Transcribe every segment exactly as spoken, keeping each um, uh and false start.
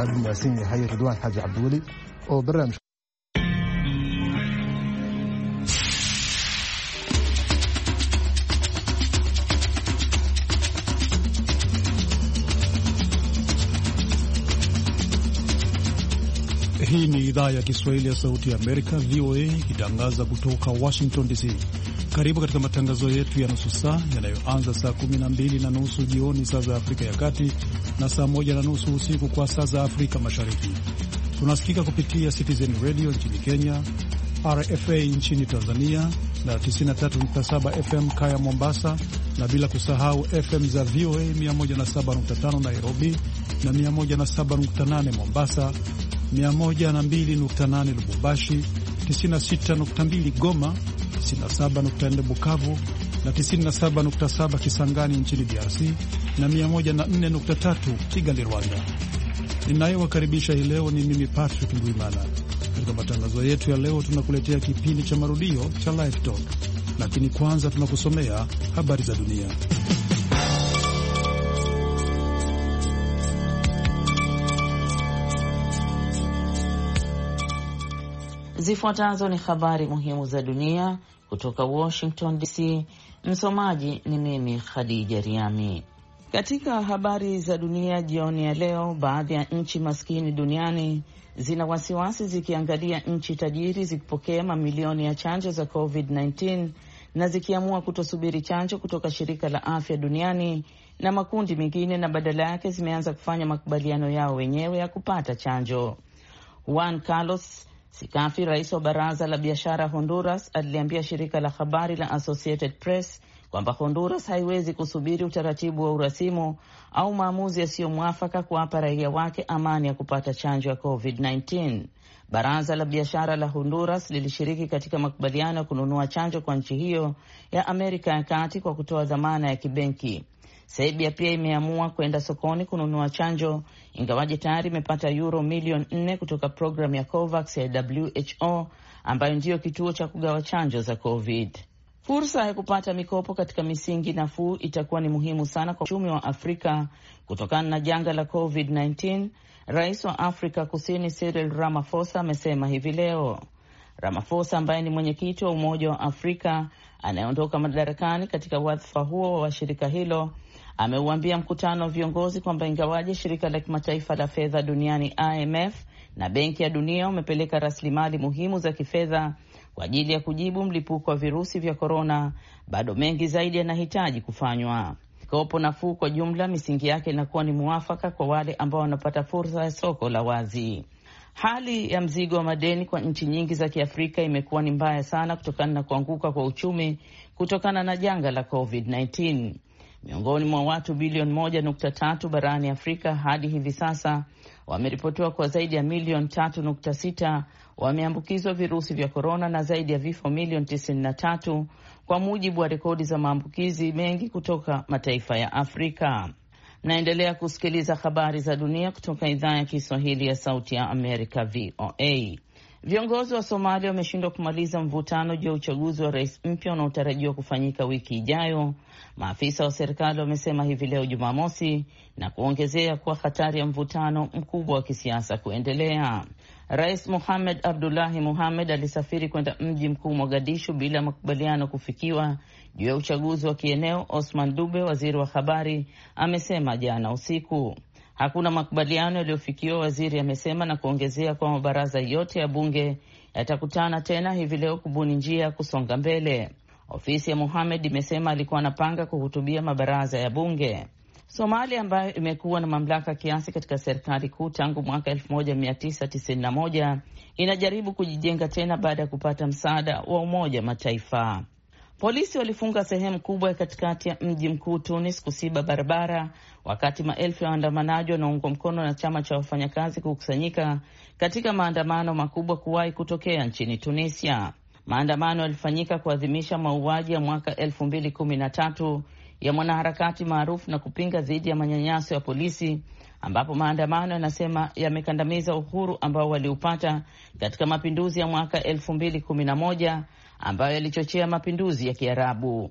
xaalad maasin yahay Ridwaan Xaaji Cabdiweli oo barnaamij Hii ni idhaa ya Kiswahili ya Sauti ya Amerika, V O A, ikitangaza kutoka Washington D C. Karibu katika matangazo yetu ya nusu saa yanayoanza saa kumi na mbili na nusu jioni saa za Afrika ya Kati na saa moja na nusu usiku kwa saa za Afrika Mashariki. Tunasikika kupitia Citizen Radio nchini Kenya, R F A nchini Tanzania na tisini na tatu nukta saba F M Kaya Mombasa, na bila kusahau F M za V O A mia moja na saba nukta tano Nairobi na mia moja na saba nukta nane Mombasa, mia moja na mbili nukta nane Lubumbashi, tisini na sita nukta mbili Goma, tisini na saba nukta nne Bukavu na tisini na saba nukta saba Kisangani nchini D R C na mia moja na nne nukta tatu Kigali, Rwanda. Ninayewakaribisha hii leo ni mimi Patrick Ndwimana. Katika matangazo yetu ya leo tunakuletea kipindi cha marudio cha Live Talk, lakini kwanza tunakusomea habari za dunia. Zifuatazo ni habari muhimu za dunia kutoka Washington D C. Msomaji ni mimi Khadija Riami. Katika habari za dunia jioni ya leo, baadhi ya nchi maskini duniani zina wasiwasi zikiangalia nchi tajiri zikipokea mamilioni ya chanjo za COVID kumi na tisa na zikiamua kutosubiri chanjo kutoka shirika la afya duniani na makundi mengine, na badala yake zimeanza kufanya makubaliano yao wenyewe ya kupata chanjo. Juan Carlos Sikafi, rais wa baraza la biashara Honduras, aliliambia shirika la habari la Associated Press kwamba Honduras haiwezi kusubiri utaratibu wa urasimu au maamuzi yasiyo mwafaka kuwapa raia wake amani ya kupata chanjo ya COVID kumi na tisa. Baraza la biashara la Honduras lilishiriki katika makubaliano ya kununua chanjo kwa nchi hiyo ya Amerika ya Kati kwa kutoa dhamana ya kibenki. Serbia pia imeamua kwenda sokoni kununua chanjo, ingawaje tayari imepata euro milioni nne kutoka programu ya COVAX ya W H O ambayo ndiyo kituo cha kugawa chanjo za COVID. Fursa ya kupata mikopo katika misingi nafuu itakuwa ni muhimu sana kwa uchumi wa Afrika kutokana na janga la COVID kumi na tisa, Rais wa Afrika Kusini Cyril Ramaphosa amesema hivi leo. Ramaphosa ambaye ni mwenyekiti wa Umoja wa Afrika anayeondoka madarakani katika wadhifa huo wa shirika hilo, ameuambia mkutano wa viongozi kwamba ingawaje shirika la kimataifa la fedha duniani I M F na Benki ya Dunia umepeleka rasilimali muhimu za kifedha kwa ajili ya kujibu mlipuko wa virusi vya korona, bado mengi zaidi yanahitaji kufanywa. Mikopo nafuu kwa jumla misingi yake inakuwa ni muafaka kwa wale ambao wanapata fursa ya soko la wazi. Hali ya mzigo wa madeni kwa nchi nyingi za Kiafrika imekuwa ni mbaya sana kutokana na kuanguka kwa uchumi kutokana na janga la COVID kumi na tisa. Miongoni mwa watu bilioni moja nukta tatu barani Afrika hadi hivi sasa wameripotiwa kwa zaidi ya milioni tatu nukta sita wameambukizwa virusi vya korona na zaidi ya vifo milioni tisini na tatu kwa mujibu wa rekodi za maambukizi mengi kutoka mataifa ya Afrika. Naendelea kusikiliza habari za dunia kutoka idhaa ya Kiswahili ya Sauti ya Amerika, V O A. Viongozi wa Somalia wameshindwa kumaliza mvutano juu ya uchaguzi wa rais mpya unaotarajiwa kufanyika wiki ijayo, maafisa wa serikali wamesema hivi leo Jumamosi, na kuongezea kwa hatari ya mvutano mkubwa wa kisiasa kuendelea. Rais Mohamed Abdullahi Mohamed alisafiri kwenda mji mkuu Mogadishu bila makubaliano kufikiwa juu ya uchaguzi wa kieneo. Osman Dube, waziri wa habari, amesema jana usiku hakuna makubaliano yaliyofikiwa, waziri amesema, na kuongezea kwa mabaraza yote ya bunge yatakutana tena hivi leo kubuni njia ya kusonga mbele. Ofisi ya Mohamed imesema alikuwa anapanga kuhutubia mabaraza ya bunge. Somalia ambayo imekuwa na mamlaka kiasi katika serikali kuu tangu mwaka elfu moja mia tisa tisini na moja inajaribu kujijenga tena baada ya kupata msaada wa Umoja Mataifa. Polisi walifunga sehemu kubwa ya katikati ya mji mkuu Tunis kusiba barabara wakati maelfu ya waandamanaji wanaoungwa mkono na chama cha wafanyakazi kukusanyika katika maandamano makubwa kuwahi kutokea nchini Tunisia. Maandamano yalifanyika kuadhimisha mauaji ya mwaka elfu mbili kumi na tatu ya mwanaharakati maarufu na kupinga dhidi ya manyanyaso ya polisi, ambapo maandamano yanasema yamekandamiza uhuru ambao waliupata katika mapinduzi ya mwaka elfu mbili kumi na moja ambayo yalichochea mapinduzi ya Kiarabu.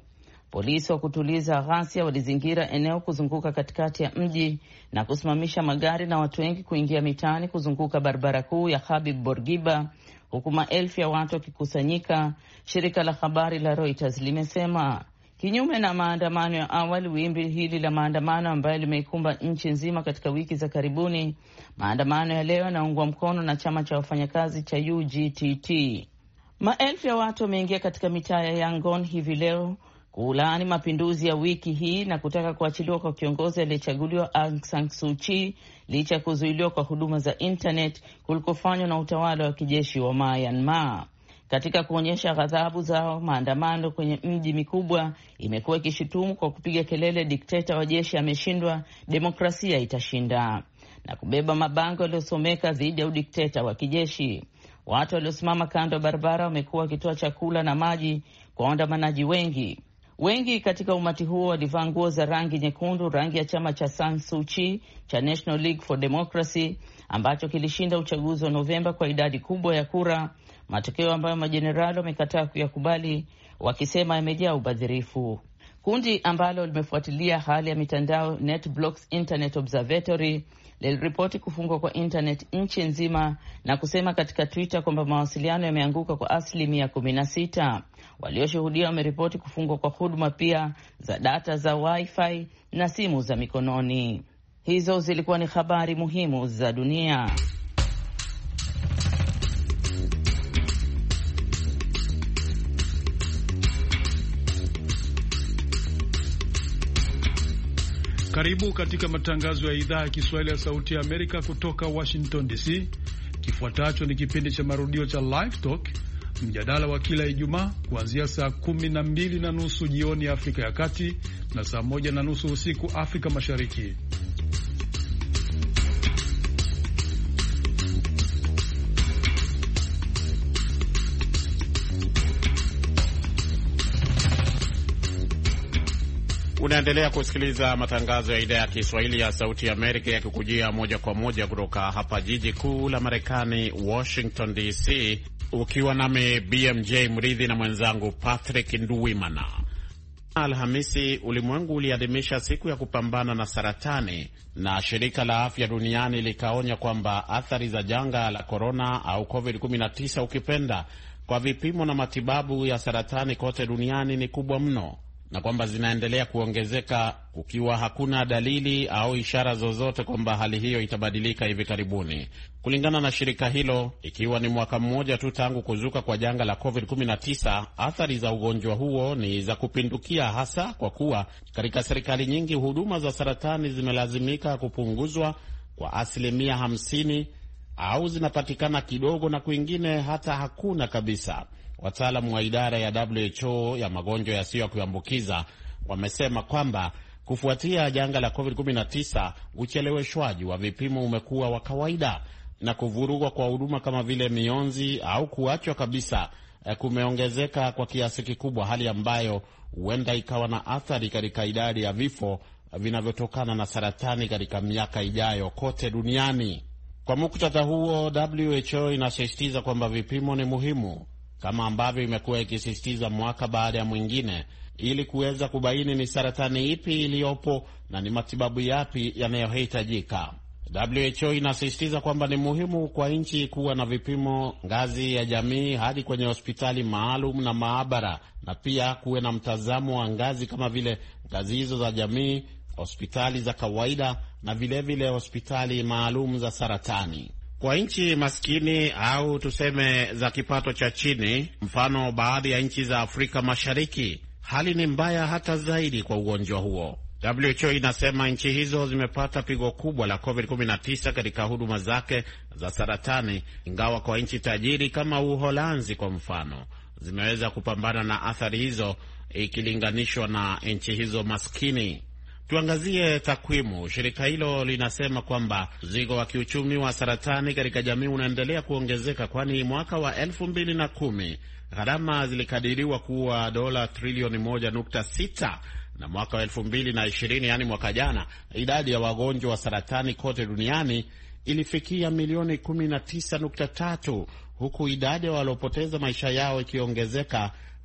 Polisi wa kutuliza ghasia walizingira eneo kuzunguka katikati ya mji na kusimamisha magari na watu wengi kuingia mitaani kuzunguka barabara kuu ya Habib Bourguiba, huku maelfu ya watu wakikusanyika, shirika la habari la Reuters limesema. Kinyume na maandamano ya awali, wimbi hili la maandamano ambayo limeikumba nchi nzima katika wiki za karibuni, maandamano ya leo yanaungwa mkono na chama cha wafanyakazi cha U G T T. Maelfu ya watu wameingia katika mitaa ya Yangon hivi leo kulaani mapinduzi ya wiki hii na kutaka kuachiliwa kwa kiongozi aliyechaguliwa Aung San Suu Kyi licha ya kuzuiliwa kwa huduma za internet kulikofanywa na utawala wa kijeshi wa Myanmar. Katika kuonyesha ghadhabu zao, maandamano kwenye mji mikubwa imekuwa ikishutumu kwa kupiga kelele dikteta wa jeshi ameshindwa, demokrasia itashinda, na kubeba mabango yaliyosomeka dhidi ya udikteta wa kijeshi. Watu waliosimama kando ya barabara wamekuwa wakitoa chakula na maji kwa waandamanaji wengi. Wengi katika umati huo walivaa nguo za rangi nyekundu, rangi ya chama cha San Suu Kyi cha National League for Democracy ambacho kilishinda uchaguzi wa Novemba kwa idadi kubwa ya kura, matokeo ambayo majenerali wamekataa kuyakubali wakisema yamejaa ubadhirifu. Kundi ambalo limefuatilia hali ya mitandao NetBlocks Internet Observatory liliripoti kufungwa kwa internet nchi nzima na kusema katika Twitter kwamba mawasiliano yameanguka kwa asilimia kumi na sita. Walioshuhudia wameripoti kufungwa kwa huduma pia za data za wifi na simu za mikononi. Hizo zilikuwa ni habari muhimu za dunia. Karibu katika matangazo ya idhaa ya Kiswahili ya Sauti ya Amerika kutoka Washington D C. Kifuatacho ni kipindi cha marudio cha Live Talk, mjadala wa kila Ijumaa kuanzia saa kumi na mbili na nusu jioni Afrika ya Kati na saa moja na nusu usiku Afrika Mashariki. Unaendelea kusikiliza matangazo ya idhaa ya Kiswahili ya Sauti ya Amerika yakikujia moja kwa moja kutoka hapa jiji kuu la Marekani, Washington D C, ukiwa nami B M J Mridhi na mwenzangu Patrick Nduwimana. Alhamisi, ulimwengu uliadhimisha siku ya kupambana na saratani, na shirika la afya duniani likaonya kwamba athari za janga la korona au covid kumi na tisa ukipenda kwa vipimo na matibabu ya saratani kote duniani ni kubwa mno, na kwamba zinaendelea kuongezeka kukiwa hakuna dalili au ishara zozote kwamba hali hiyo itabadilika hivi karibuni. Kulingana na shirika hilo, ikiwa ni mwaka mmoja tu tangu kuzuka kwa janga la covid kumi na tisa, athari za ugonjwa huo ni za kupindukia, hasa kwa kuwa katika serikali nyingi huduma za saratani zimelazimika kupunguzwa kwa asilimia hamsini au zinapatikana kidogo na kwingine hata hakuna kabisa. Wataalamu wa idara ya W H O ya magonjwa yasiyo ya kuambukiza wamesema kwamba kufuatia janga la covid kumi na tisa, ucheleweshwaji wa vipimo umekuwa wa kawaida na kuvurugwa kwa huduma kama vile mionzi au kuachwa kabisa kumeongezeka kwa kiasi kikubwa, hali ambayo huenda ikawa na athari katika idadi ya vifo vinavyotokana na saratani katika miaka ijayo kote duniani. Kwa muktadha huo, W H O inasisitiza kwamba vipimo ni muhimu, kama ambavyo imekuwa ikisisitiza mwaka baada ya mwingine, ili kuweza kubaini ni saratani ipi iliyopo na ni matibabu yapi yanayohitajika. W H O inasisitiza kwamba ni muhimu kwa nchi kuwa na vipimo ngazi ya jamii hadi kwenye hospitali maalum na maabara, na pia kuwe na mtazamo wa ngazi kama vile ngazi hizo za jamii, hospitali za kawaida na vile vile hospitali maalum za saratani. Kwa nchi maskini au tuseme za kipato cha chini, mfano baadhi ya nchi za Afrika Mashariki, hali ni mbaya hata zaidi kwa ugonjwa huo. W H O inasema nchi hizo zimepata pigo kubwa la covid kumi na tisa katika huduma zake za saratani, ingawa kwa nchi tajiri kama Uholanzi kwa mfano zimeweza kupambana na athari hizo ikilinganishwa na nchi hizo maskini. Tuangazie takwimu. Shirika hilo linasema kwamba mzigo wa kiuchumi wa saratani katika jamii unaendelea kuongezeka, kwani mwaka wa elfu mbili na kumi gharama zilikadiriwa kuwa dola trilioni moja nukta sita, na mwaka wa elfu mbili na ishirini, yani mwaka jana, idadi ya wagonjwa wa saratani kote duniani ilifikia milioni kumi na tisa nukta tatu, huku idadi ya waliopoteza maisha yao ikiongezeka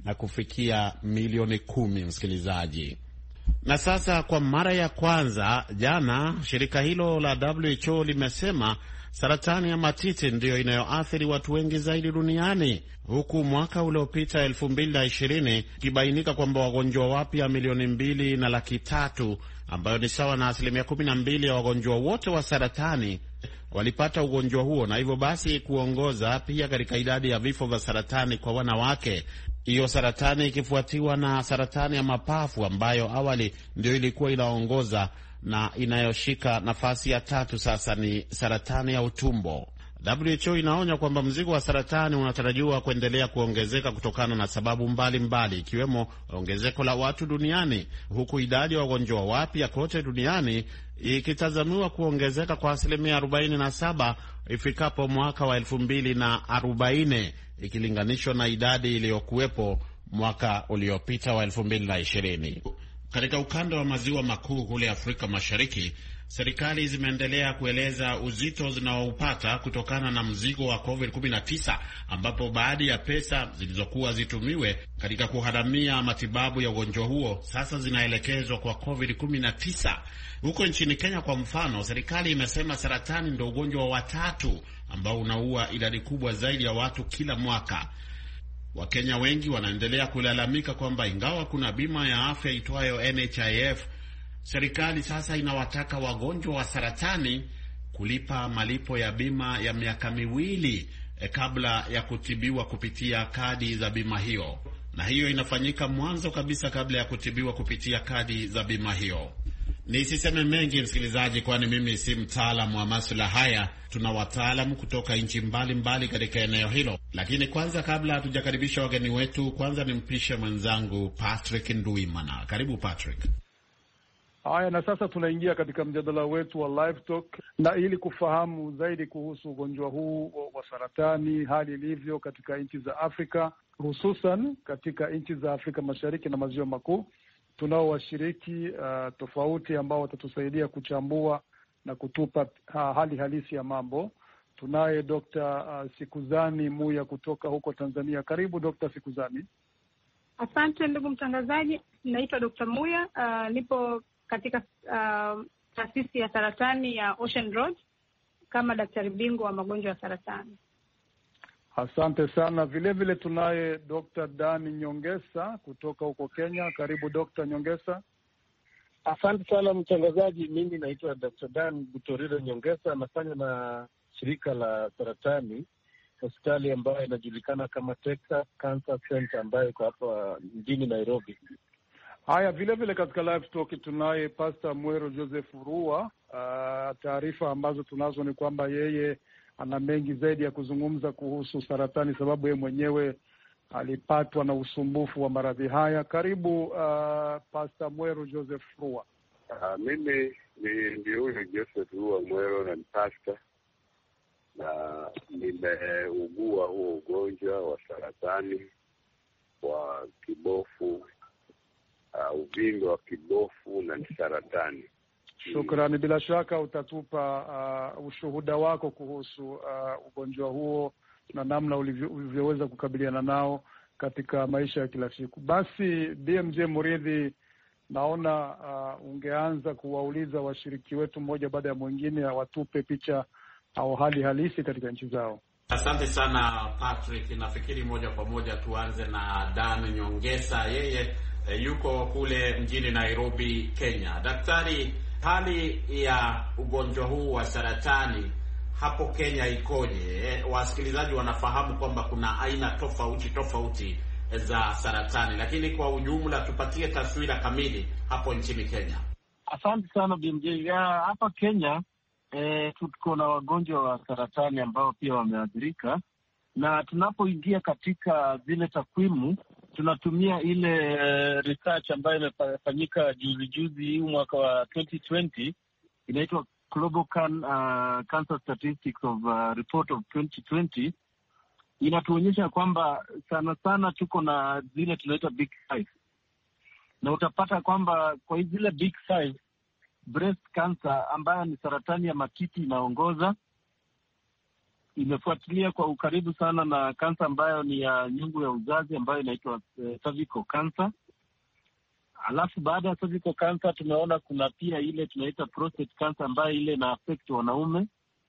na kufikia milioni kumi, msikilizaji. Na sasa kwa mara ya kwanza jana, shirika hilo la W H O limesema saratani ya matiti ndiyo inayoathiri watu wengi zaidi duniani, huku mwaka uliopita elfu mbili na ishirini ikibainika kwamba wagonjwa wapya milioni mbili na laki tatu, ambayo ni sawa na asilimia kumi na mbili ya wagonjwa wote wa saratani walipata ugonjwa huo, na hivyo basi kuongoza pia katika idadi ya vifo vya saratani kwa wanawake. Hiyo saratani ikifuatiwa na saratani ya mapafu ambayo awali ndio ilikuwa inaongoza, na inayoshika nafasi ya tatu sasa ni saratani ya utumbo. W H O inaonya kwamba mzigo wa saratani unatarajiwa kuendelea kuongezeka kutokana na sababu mbalimbali, ikiwemo ongezeko la watu duniani, huku idadi ya wagonjwa wapya kote duniani ikitazamiwa kuongezeka kwa asilimia arobaini na saba ifikapo mwaka wa elfu mbili na arobaini ikilinganishwa na idadi iliyokuwepo mwaka uliopita wa elfu mbili na ishirini. Katika ukanda wa maziwa makuu kule Afrika Mashariki, serikali zimeendelea kueleza uzito zinaoupata kutokana na mzigo wa covid kumi na tisa, ambapo baadhi ya pesa zilizokuwa zitumiwe katika kuharamia matibabu ya ugonjwa huo sasa zinaelekezwa kwa covid kumi na tisa. Huko nchini Kenya kwa mfano, serikali imesema saratani ndio ugonjwa wa tatu ambao unaua idadi kubwa zaidi ya watu kila mwaka. Wakenya wengi wanaendelea kulalamika kwamba ingawa kuna bima ya afya itwayo N H I F, serikali sasa inawataka wagonjwa wa saratani kulipa malipo ya bima ya miaka miwili eh, kabla ya kutibiwa kupitia kadi za bima hiyo. Na hiyo inafanyika mwanzo kabisa kabla ya kutibiwa kupitia kadi za bima hiyo. Nisiseme mengi msikilizaji, kwani mimi si mtaalamu wa masuala haya. Tuna wataalamu kutoka nchi mbalimbali katika eneo hilo. Lakini kwanza, kabla hatujakaribisha wageni wetu, kwanza nimpishe mwenzangu Patrick Nduimana. Karibu Patrick. Haya, na sasa tunaingia katika mjadala wetu wa Live Talk, na ili kufahamu zaidi kuhusu ugonjwa huu wa saratani, hali ilivyo katika nchi za Afrika, hususan katika nchi za Afrika Mashariki na Maziwa Makuu, tunao washiriki uh, tofauti ambao watatusaidia kuchambua na kutupa uh, hali halisi ya mambo. Tunaye Dokta uh, Sikuzani Muya kutoka huko Tanzania. Karibu Dokta Sikuzani. Asante ndugu mtangazaji, naitwa Dokta Muya. Uh, nipo katika uh, taasisi ya saratani ya Ocean Road kama daktari bingwa wa magonjwa ya saratani. Asante sana. Vile vile tunaye Dokta Dani Nyongesa kutoka huko Kenya. Karibu Dokta Nyongesa. Asante sana mtangazaji, mimi naitwa Dokta Dan Butoriro Nyongesa, nafanya na shirika la saratani hospitali ambayo inajulikana kama Texas Cancer Center ambayo iko hapa mjini Nairobi. Haya, vile vile katika live talk tunaye Pastor Mwero Joseph Rua. Uh, taarifa ambazo tunazo ni kwamba yeye ana mengi zaidi ya kuzungumza kuhusu saratani, sababu yeye mwenyewe alipatwa na usumbufu wa maradhi haya. Karibu uh, Pastor Mwero Joseph Rua. Uh, mimi ni ndio huyo Joseph Rua Mwero, na pastor, na nimeugua huo ugonjwa wa saratani wa kibofu, uh, uvimbe wa kibofu na ni saratani. Shukrani. Bila shaka utatupa uh, ushuhuda wako kuhusu uh, ugonjwa huo na namna ulivyoweza kukabiliana nao katika maisha ya kila siku. Basi B M J Muridhi, naona uh, ungeanza kuwauliza washiriki wetu mmoja baada ya mwingine watupe picha au hali halisi katika nchi zao. Asante sana Patrick. Nafikiri moja kwa moja tuanze na Dan Nyongesa. Yeye e, yuko kule mjini Nairobi, Kenya. Daktari, hali ya ugonjwa huu wa saratani hapo Kenya ikoje? E, wasikilizaji wanafahamu kwamba kuna aina tofauti tofauti za saratani, lakini kwa ujumla tupatie taswira kamili hapo nchini Kenya. Asante sana B M J. Hapa Kenya E, tuko na wagonjwa wa saratani ambao pia wameathirika, na tunapoingia katika zile takwimu tunatumia ile uh, research ambayo imefanyika juzi juzi huu mwaka wa twenty twenty, inaitwa Global Can, uh, Cancer Statistics of uh, Report of twenty twenty. Inatuonyesha kwamba sana sana tuko na zile tunaita big five, na utapata kwamba kwa zile big five breast cancer ambayo ni saratani ya matiti inaongoza, imefuatilia kwa ukaribu sana na kansa ambayo ni ya nyungu ya uzazi ambayo inaitwa uh, cervical cancer. Alafu baada ya cervical cancer tumeona kuna pia ile tunaita prostate cancer ambayo ile ina affect wanaume.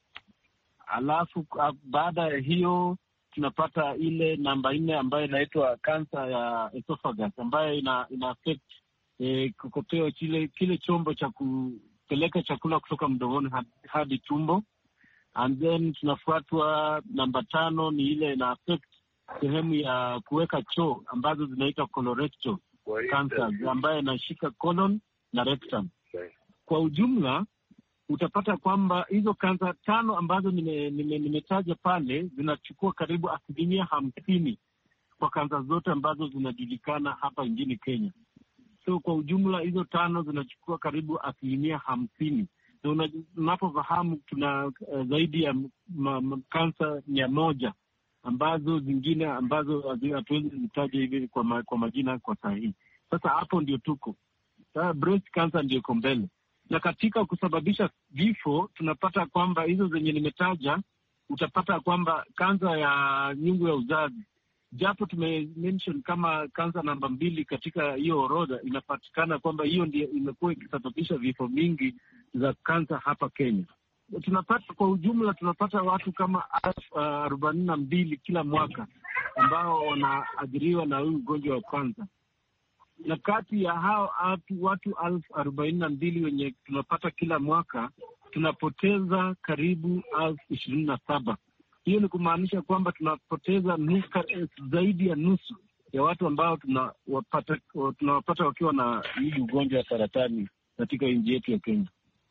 Alafu uh, baada ya hiyo tunapata ile namba nne ambayo inaitwa kansa ya esophagus ambayo ina, ina affect eh, kokoteo kile, kile chombo cha kupeleka chakula kutoka mdomoni hadi tumbo. And then tunafuatwa namba tano ni ile ina affect sehemu ya kuweka choo ambazo zinaitwa colorectal cancer ambayo inashika colon na rectum. Kwa ujumla utapata kwamba hizo kansa tano ambazo nimetaja nime, nime pale zinachukua karibu asilimia hamsini kwa kansa zote ambazo zinajulikana hapa nchini Kenya. So kwa ujumla hizo tano zinachukua karibu asilimia hamsini. Na unapofahamu tuna uh, zaidi ya kansa mia moja ambazo zingine ambazo hatuwezi zitaja hivi kwa, ma, kwa majina kwa sahihi. Sasa hapo ndio tuko. Sasa breast cancer ndio iko mbele. Na katika kusababisha vifo tunapata kwamba hizo zenye nimetaja, utapata kwamba kansa ya nyungu ya uzazi, japo tumemention kama kansa namba mbili katika hiyo orodha, inapatikana kwamba hiyo ndio imekuwa ikisababisha vifo mingi za kansa hapa Kenya. Tunapata kwa ujumla tunapata watu kama elfu arobaini na mbili kila mwaka ambao wanaathiriwa na huu ugonjwa wa kansa. Na kati ya hao watu, watu elfu arobaini na mbili wenye tunapata kila mwaka, tunapoteza karibu elfu ishirini na saba. Hiyo ni kumaanisha kwamba tunapoteza nuka, zaidi ya nusu ya watu ambao tunawapata tunawapata wakiwa na hii ugonjwa wa saratani katika nchi yetu ya Kenya.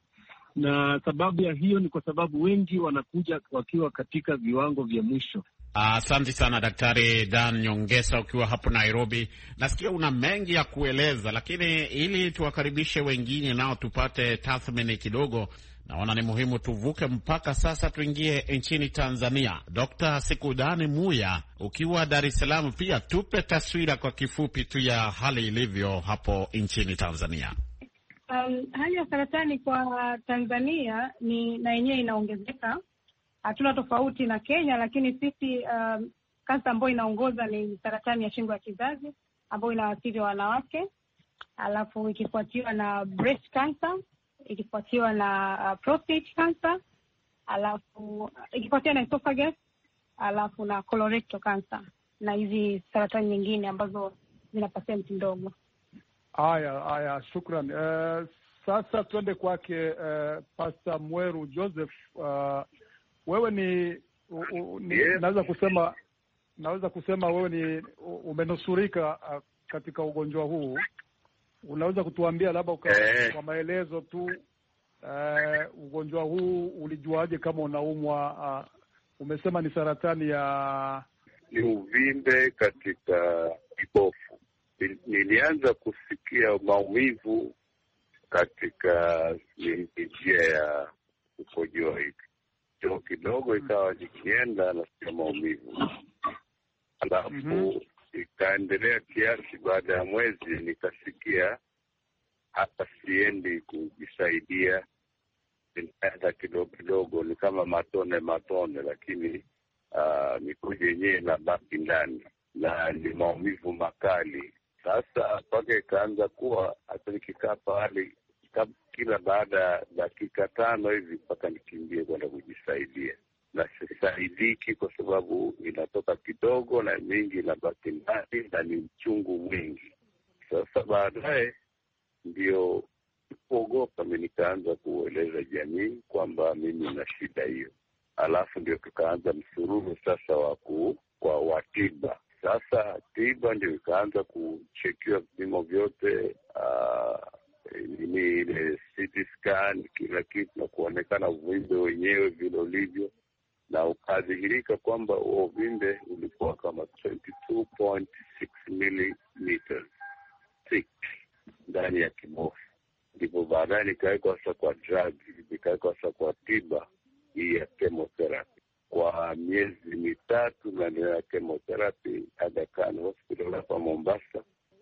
Na sababu ya hiyo ni kwa sababu wengi wanakuja wakiwa katika viwango vya mwisho. Asante uh, sana Daktari Dan Nyongesa ukiwa hapo Nairobi. Nasikia una mengi ya kueleza, lakini ili tuwakaribishe wengine nao tupate tathmini kidogo, naona ni muhimu tuvuke mpaka sasa tuingie nchini Tanzania. Dokta Sikudani Muya ukiwa Dar es Salaam, pia tupe taswira kwa kifupi tu ya hali ilivyo hapo nchini Tanzania. Um, hali ya saratani kwa Tanzania ni na yenyewe inaongezeka. Hatuna tofauti na Kenya, lakini sisi um, kansa ambayo inaongoza ni saratani ya shingo ya kizazi ambayo inaathiri wanawake, alafu ikifuatiwa na breast cancer, ikifuatiwa na uh, prostate cancer, alafu ikifuatiwa na esophagus, alafu na colorectal cancer na hizi saratani nyingine ambazo zina percent ndogo. Haya, haya, shukran. Uh, sasa tuende kwake uh, Pastor Mweru Joseph. Uh, wewe ni, u, u, ni yeah. naweza kusema naweza kusema wewe ni umenusurika uh, katika ugonjwa huu. Unaweza kutuambia labda eh. kwa maelezo tu uh, ugonjwa huu ulijuaje kama unaumwa? Uh, umesema ni saratani ya ni uvimbe katika kibofu. Nilianza kusikia maumivu katika njia ya kukojoa hivi jo kidogo, ikawa nikienda nasikia maumivu, alafu mm-hmm. ikaendelea kiasi. Baada ya mwezi nikasikia hata siendi kujisaidia, nikaenda kidogo kidogo, ni kama matone matone, lakini uh, mikojo yenyewe inabaki ndani na ni maumivu makali. Sasa mpaka ikaanza kuwa hata nikikaa pahali kila baada ya dakika tano hivi mpaka nikimbie kwenda kujisaidia, na sisaidiki kwa sababu inatoka kidogo na mingi inabaki ndani na ni mchungu mwingi. Sasa baadaye ndio kuogopa mimi, nikaanza kueleza jamii kwamba mimi na shida hiyo, alafu ndio tukaanza msururu sasa wa kwa watiba. Sasa tiba ndio ikaanza kuchekiwa vipimo vyote, uh, ni ile C T scan, kila kitu, na kuonekana uvimbe wenyewe vile ulivyo, na ukadhihirika kwamba uvimbe ulikuwa kama twenty-two point six millimeters thick ndani ya kibofu. Ndipo baadaye nikawekwa sasa kwa drug, nikawekwa sasa kwa tiba hii ya chemotherapy kwa miezi mitatu, na ndio chemotherapy Aga Khan Hospital hapa Mombasa,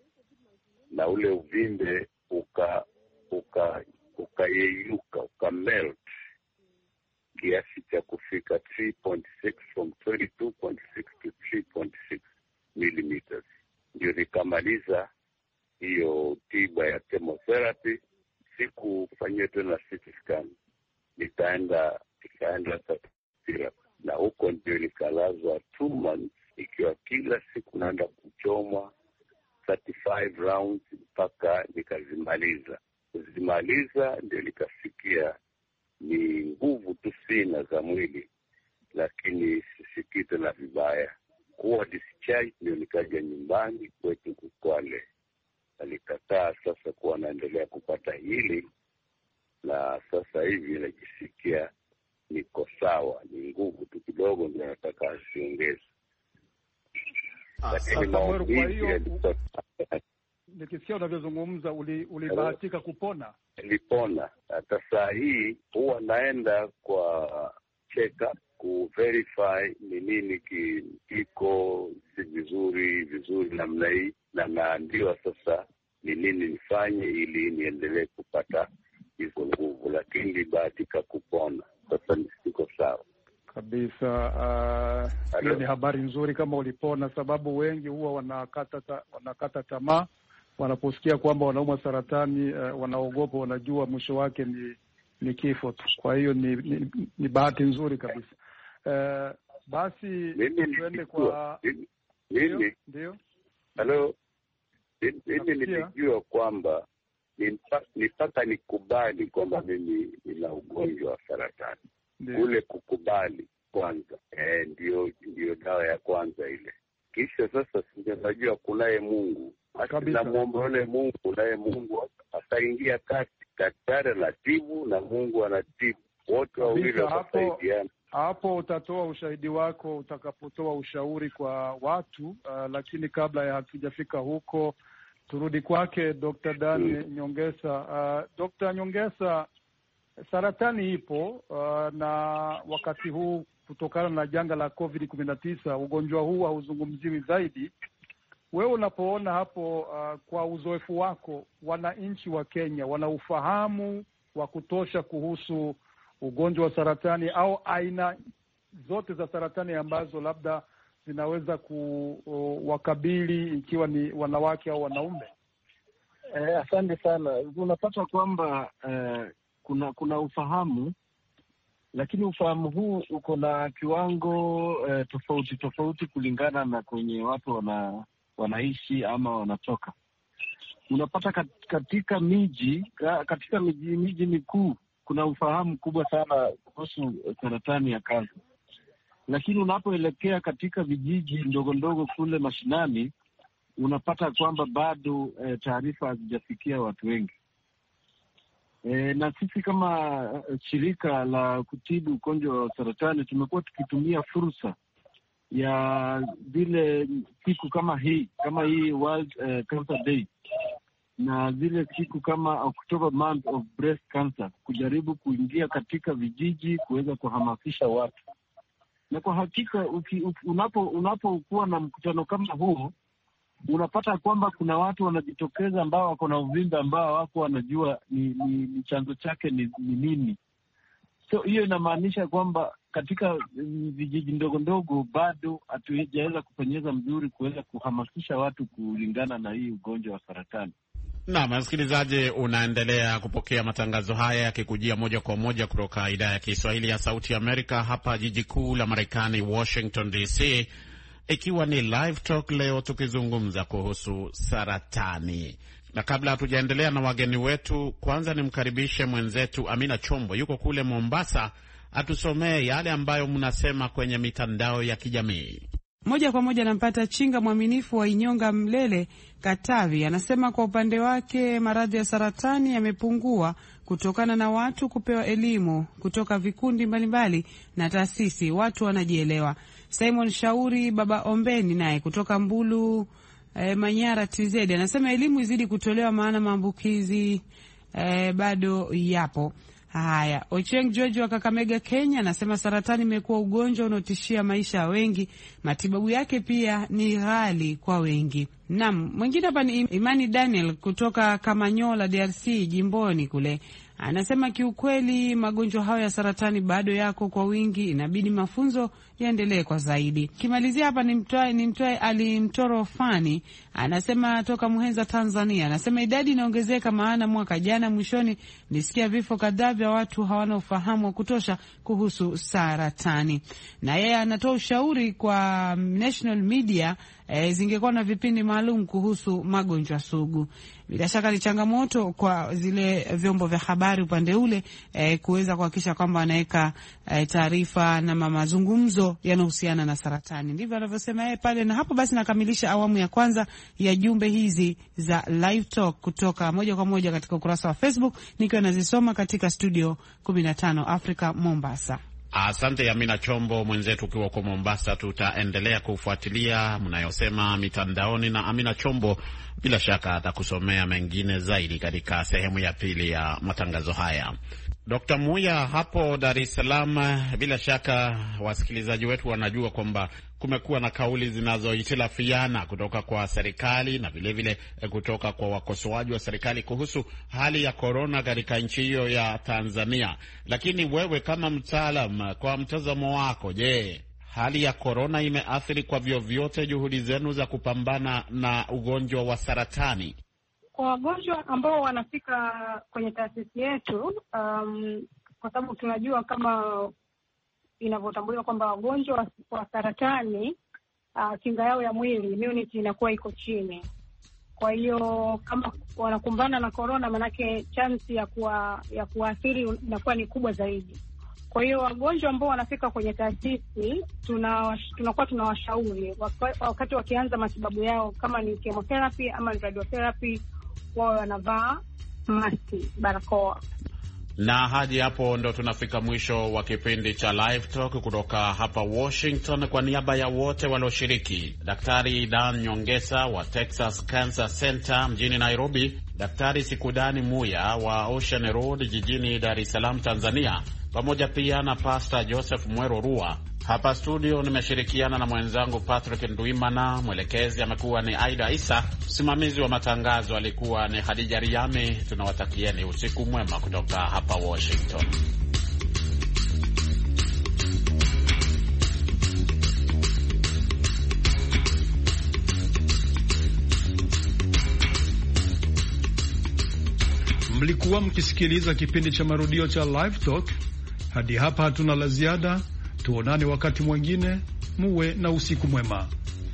na ule uvimbe uka uka ukayeyuka uka melt kiasi cha kufika three point six, from twenty-two point six to three point six millimeters. Ndio nikamaliza hiyo tiba ya chemotherapy. Sikufanyia tena C T scan, nikaenda nikaenda therapy, na huko ndio nikalazwa two months, ikiwa kila siku naenda kuchomwa thirty-five rounds mpaka nikazimaliza. Kuzimaliza ndio nikasikia ni nguvu tu sina za mwili, lakini sisikii tena vibaya. Kuwa discharge ndio nikaja nyumbani kwetu Kwale. Alikataa sasa kuwa naendelea kupata hili, na sasa hivi najisikia niko sawa. Ni nguvu tu kidogo ndio nataka asiongeze. Lakini kwa hiyo nikisikia unavyozungumza ulibahatika uli kupona? Nilipona. Hata saa hii huwa naenda kwa check up ku verify ni nini kiko si vizuri vizuri namna hii, na naambiwa sasa ni nini nifanye ili niendelee kupata hizo nguvu, lakini nilibahatika kupona. Sasa niko sawa kabisa. Hiyo uh, ni habari nzuri kama ulipona, sababu wengi huwa wanakata ta, wanakata tamaa wanaposikia kwamba wanaumwa saratani. Uh, wanaogopa, wanajua mwisho wake ni ni kifo tu. Kwa hiyo ni, ni, ni bahati nzuri kabisa. Uh, basi tuende kwa mimi ndio. Hello, mimi nilijua kwamba ni mpaka nikubali kwamba mimi nina ugonjwa wa saratani. Ule kukubali kwanza, eh, ndio ndio dawa ya kwanza ile. Kisha sasa sijajua kunaye Mungu. Na muombe ule Mungu, naye Mungu ataingia kati. Daktari anatibu na Mungu anatibu, wote wawili wasaidiana. Hapo utatoa ushahidi wako utakapotoa ushauri kwa watu. Uh, lakini kabla ya hatujafika huko, turudi kwake Doctor Dan hmm. Nyongesa. Uh, Doctor Nyongesa, saratani ipo uh, na wakati huu kutokana na janga la covid kumi na tisa ugonjwa huu hauzungumziwi zaidi. Wewe unapoona hapo, uh, kwa uzoefu wako, wananchi wa Kenya wana ufahamu wa kutosha kuhusu ugonjwa wa saratani au aina zote za saratani ambazo labda zinaweza kuwakabili ikiwa ni wanawake au wanaume? Eh, asante sana. Unapata kwamba eh, kuna kuna ufahamu, lakini ufahamu huu uko na kiwango eh, tofauti tofauti kulingana na kwenye watu wana wanaishi ama wanatoka. Unapata katika miji katika miji, miji mikuu kuna ufahamu kubwa sana kuhusu saratani ya kansa, lakini unapoelekea katika vijiji ndogo ndogo kule mashinani, unapata kwamba bado e, taarifa hazijafikia watu wengi. E, na sisi kama shirika la kutibu ugonjwa wa saratani tumekuwa tukitumia fursa ya zile siku kama hii kama hii World uh, Cancer Day na zile siku kama October Month of Breast Cancer kujaribu kuingia katika vijiji kuweza kuhamasisha watu. Na kwa hakika uki, uki, unapo unapokuwa na mkutano kama huo, unapata kwamba kuna watu wanajitokeza ambao wako na uvimbe ambao wako wanajua ni, ni, ni chanzo chake ni, ni nini. So hiyo inamaanisha kwamba katika vijiji ndogo ndogo bado hatujaweza kufanyeza mzuri kuweza kuhamasisha watu kulingana na hii ugonjwa wa saratani. Naam, msikilizaji, unaendelea kupokea matangazo haya yakikujia moja kwa moja kutoka idhaa ya Kiswahili ya Sauti ya Amerika hapa jiji kuu la Marekani, Washington D C, ikiwa ni Live Talk leo tukizungumza kuhusu saratani. Na kabla hatujaendelea na wageni wetu, kwanza nimkaribishe mwenzetu Amina Chombo, yuko kule Mombasa, atusomee yale ambayo mnasema kwenye mitandao ya kijamii. Moja kwa moja nampata Chinga Mwaminifu wa Inyonga, Mlele, Katavi. Anasema kwa upande wake maradhi ya saratani yamepungua kutokana na watu kupewa elimu kutoka vikundi mbalimbali na taasisi, watu wanajielewa. Simon Shauri Baba Ombeni naye kutoka Mbulu eh, Manyara T Z anasema elimu izidi kutolewa maana maambukizi eh, bado yapo. Haya, Ocheng George wa Kakamega, Kenya anasema saratani imekuwa ugonjwa unaotishia maisha ya wengi, matibabu yake pia ni ghali kwa wengi. Naam, mwingine hapa ni Imani Daniel kutoka Kamanyola D R C jimboni kule. Anasema kiukweli magonjwa hayo ya saratani bado yako kwa wingi, inabidi mafunzo yaendelee kwa zaidi. Kimalizia hapa ni mtoe ni mtoe alimtoro fani, anasema toka Muheza, Tanzania. Anasema idadi inaongezeka, maana mwaka jana mwishoni nisikia vifo kadhaa vya watu hawana ufahamu wa kutosha kuhusu saratani. Na yeye anatoa ushauri kwa national media e, zingekuwa na vipindi maalum kuhusu magonjwa sugu. Bila shaka ni changamoto kwa zile vyombo vya habari upande ule e, kuweza kuhakikisha kwamba wanaweka e, taarifa na mazungumzo yanahusiana na saratani. Ndivyo anavyosema yeye pale. Na hapo basi nakamilisha awamu ya kwanza ya jumbe hizi za Live Talk kutoka moja kwa moja katika ukurasa wa Facebook, nikiwa nazisoma katika studio kumi na tano Africa Mombasa. Asante Amina Chombo mwenzetu ukiwa kwa Mombasa. Tutaendelea kufuatilia mnayosema mitandaoni, na Amina Chombo bila shaka atakusomea mengine zaidi katika sehemu ya pili ya matangazo haya. Dokta Muya hapo Dar es Salaam, bila shaka wasikilizaji wetu wanajua kwamba kumekuwa na kauli zinazohitilafiana kutoka kwa serikali na vile vile kutoka kwa wakosoaji wa serikali kuhusu hali ya korona katika nchi hiyo ya Tanzania. Lakini wewe kama mtaalam, kwa mtazamo wako, je, hali ya korona imeathiri kwa vyovyote juhudi zenu za kupambana na ugonjwa wa saratani? Kwa wagonjwa ambao wanafika kwenye taasisi yetu, um, kwa sababu tunajua kama inavyotambuliwa kwamba wagonjwa wa saratani uh, kinga yao ya mwili, immunity, inakuwa iko chini. Kwa hiyo kama wanakumbana na corona, manake chance ya kuwa, ya kuathiri inakuwa ni kubwa zaidi. Kwa hiyo wagonjwa ambao wanafika kwenye taasisi tuna tunakuwa tunawashauri wakati wakianza matibabu yao, kama ni chemotherapy ama radiotherapy, wao wanavaa maski, barakoa. Na hadi hapo ndo tunafika mwisho wa kipindi cha Live Talk kutoka hapa Washington. Kwa niaba ya wote walioshiriki, Daktari Dan Nyongesa wa Texas Cancer Center mjini Nairobi, Daktari Sikudani Muya wa Ocean Road jijini Dar es Salaam Tanzania, pamoja pia na Pastor Joseph Mwero Rua. Hapa studio nimeshirikiana na mwenzangu Patrick Ndwimana, mwelekezi amekuwa ni Aida Isa, msimamizi wa matangazo alikuwa ni Khadija Riami. Tunawatakieni usiku mwema kutoka hapa Washington. Mlikuwa mkisikiliza kipindi cha marudio cha Live Talk. Hadi hapa hatuna la ziada. Tuonane wakati mwingine. Muwe na usiku mwema.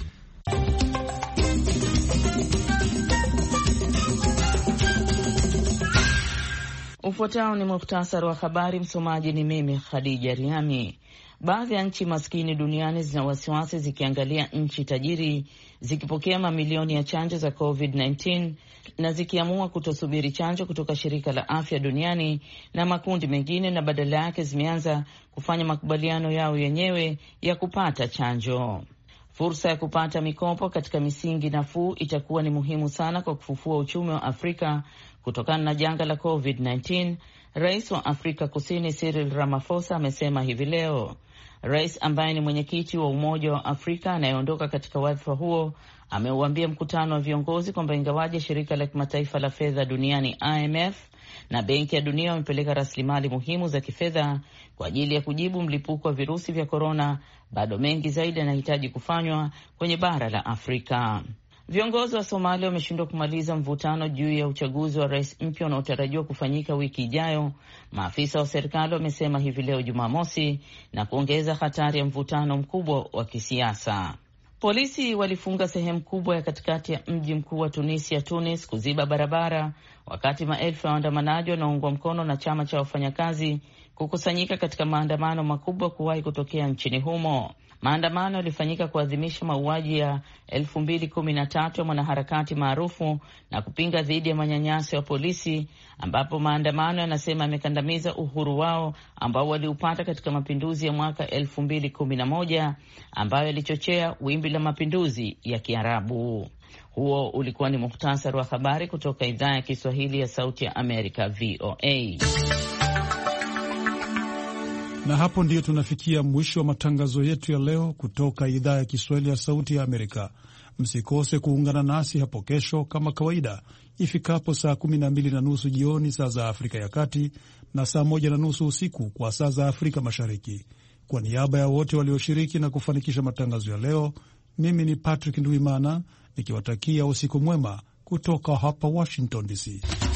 Ufuatao ni muhtasari wa habari. Msomaji ni mimi Khadija Riami. Baadhi ya nchi maskini duniani zina wasiwasi zikiangalia nchi tajiri zikipokea mamilioni ya chanjo za covid kumi na tisa na zikiamua kutosubiri chanjo kutoka shirika la afya duniani na makundi mengine, na badala yake zimeanza kufanya makubaliano yao yenyewe ya kupata chanjo. Fursa ya kupata mikopo katika misingi nafuu itakuwa ni muhimu sana kwa kufufua uchumi wa Afrika kutokana na janga la covid kumi na tisa, Rais wa Afrika Kusini Cyril Ramaphosa amesema hivi leo. Rais ambaye ni mwenyekiti wa Umoja wa Afrika anayeondoka katika wadhifa huo ameuambia mkutano wa viongozi kwamba ingawaje shirika la kimataifa la fedha duniani I M F na Benki ya Dunia wamepeleka rasilimali muhimu za kifedha kwa ajili ya kujibu mlipuko wa virusi vya korona, bado mengi zaidi yanahitaji kufanywa kwenye bara la Afrika. Viongozi wa Somalia wameshindwa kumaliza mvutano juu ya uchaguzi wa rais mpya unaotarajiwa kufanyika wiki ijayo, maafisa wa serikali wamesema hivi leo Jumamosi, na kuongeza hatari ya mvutano mkubwa wa kisiasa. Polisi walifunga sehemu kubwa ya katikati ya mji mkuu wa Tunisia, Tunis, kuziba barabara wakati maelfu ya waandamanaji wanaoungwa mkono na chama cha wafanyakazi kukusanyika katika maandamano makubwa kuwahi kutokea nchini humo. Maandamano yalifanyika kuadhimisha mauaji ya elfu mbili kumi na tatu ya mwanaharakati maarufu na kupinga dhidi ya manyanyaso ya polisi, ambapo maandamano yanasema yamekandamiza uhuru wao ambao waliupata katika mapinduzi ya mwaka elfu mbili kumi na moja ambayo yalichochea wimbi la mapinduzi ya Kiarabu. Huo ulikuwa ni muhtasari wa habari kutoka idhaa ya Kiswahili ya Sauti ya Amerika, V O A. Na hapo ndiyo tunafikia mwisho wa matangazo yetu ya leo kutoka idhaa ya Kiswahili ya Sauti ya Amerika. Msikose kuungana nasi hapo kesho kama kawaida ifikapo saa kumi na mbili na nusu jioni saa za Afrika ya Kati na saa moja na nusu usiku kwa saa za Afrika Mashariki. Kwa niaba ya wote walioshiriki na kufanikisha matangazo ya leo, mimi ni Patrick Ndwimana nikiwatakia usiku mwema kutoka hapa Washington D C.